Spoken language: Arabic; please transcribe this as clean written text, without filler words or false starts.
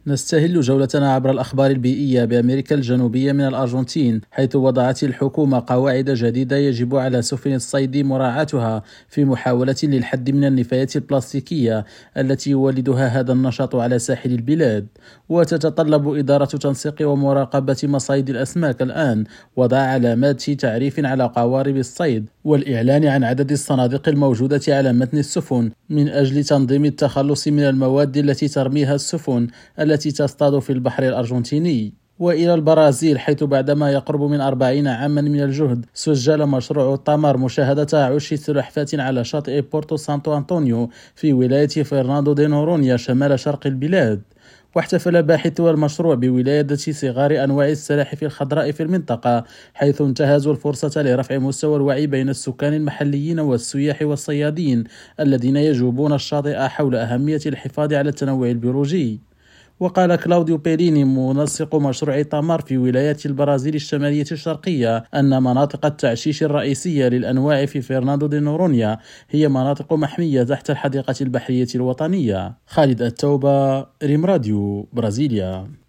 نستهل جولتنا عبر الأخبار البيئية بأمريكا الجنوبية من الأرجنتين، حيث وضعت الحكومة قواعد جديدة يجب على سفن الصيد مراعاتها في محاولة للحد من النفايات البلاستيكية التي يولدها هذا النشاط على ساحل البلاد. وتتطلب إدارة تنسيق ومراقبة مصايد الأسماك الآن وضع علامات تعريف على قوارب الصيد والإعلان عن عدد الصناديق الموجودة على متن السفن من أجل تنظيم التخلص من المواد التي ترميها السفن التي تصطاد في البحر الأرجنتيني. وإلى البرازيل، حيث بعدما يقرب من 40 عاما من الجهد سجل مشروع تامار مشاهدة عش سلحفاة على شاطئ بورتو سانتو أنطونيو في ولاية فرناندو دي نورونيا شمال شرق البلاد. واحتفل باحثو المشروع بولادة صغار أنواع السلاحف الخضراء في المنطقة، حيث انتهزوا الفرصة لرفع مستوى الوعي بين السكان المحليين والسياح والصيادين الذين يجوبون الشاطئ حول أهمية الحفاظ على التنوع البيولوجي. وقال كلاوديو بيريني منسق مشروع تامار في ولايات البرازيل الشمالية الشرقية أن مناطق التعشيش الرئيسية للأنواع في فرناندو دي نورونيا هي مناطق محمية تحت الحديقة البحرية الوطنية. خالد التوبة، ريم راديو، برازيليا.